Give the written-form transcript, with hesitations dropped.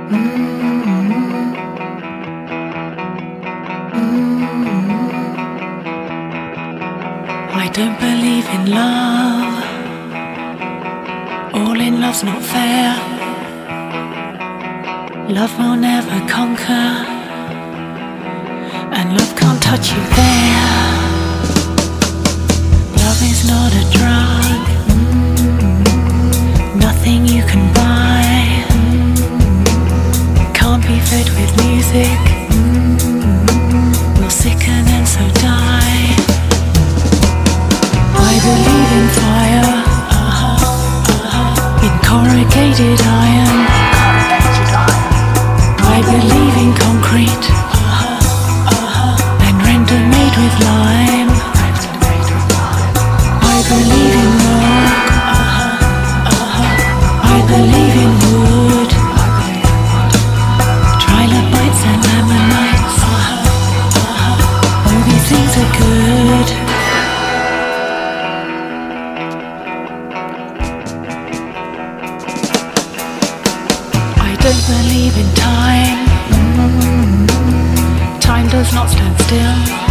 I don't believe in love. All in love's not fair. Love will never conquer, and love can't touch you there. Love is not a drug, nothing you can buy. Can't be fed with music, will sicken and so die. I believe in fire, in corrugated iron. I believe in concrete, and render made with lime. I believe in rock, I believe in wood, trilobites and ammonites. All these things are good. I don't believe in time. Time does not stand still.